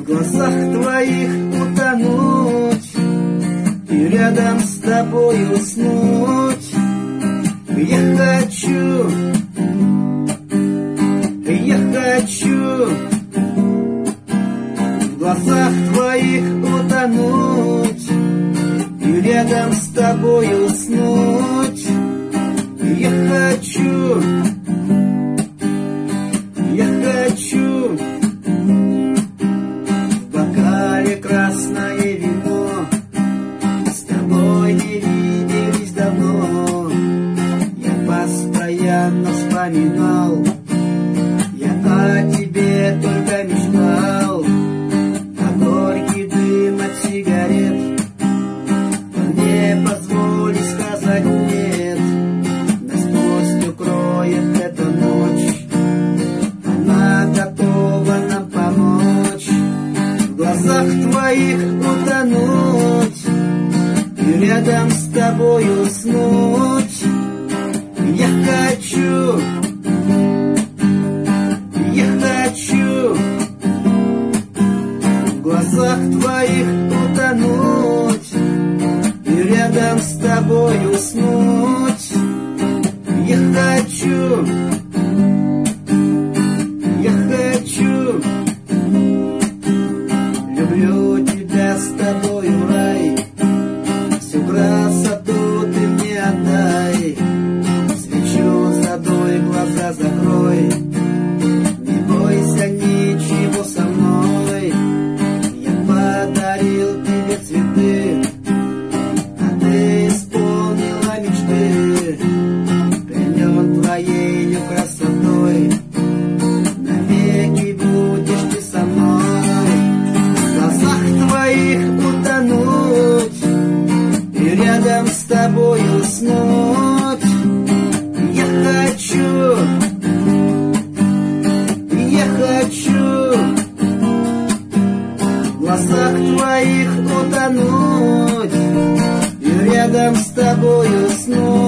глазах твоих утонуть и рядом с тобой уснуть. Я хочу в глазах твоих утонуть и рядом с тобой уснуть. Я хочу в бокале красное вино, с тобой не виделись давно. Я постоянно вспоминал, я о тебе только мечтал, а горький дым от сигарет не позволит сказать нет. Насквозь укроет эта ночь, она готова нам помочь. В глазах твоих утонуть и рядом с тобой уснуть. Я хочу в глазах твоих утонуть и рядом с тобой уснуть. Я хочу люблю тебя, с тобою рай, всю красоту ты мне отдай. Свечу задуй, глаза закрой, не бойся ничего со мной. Я подарил тебе цветы, а ты исполнила мечты. Пленен твоей красотой, навеки будешь ты со мной. В глазах твоих утонуть и рядом с тобой уснуть. Я хочу в глазах твоих утонуть и рядом с тобой уснуть.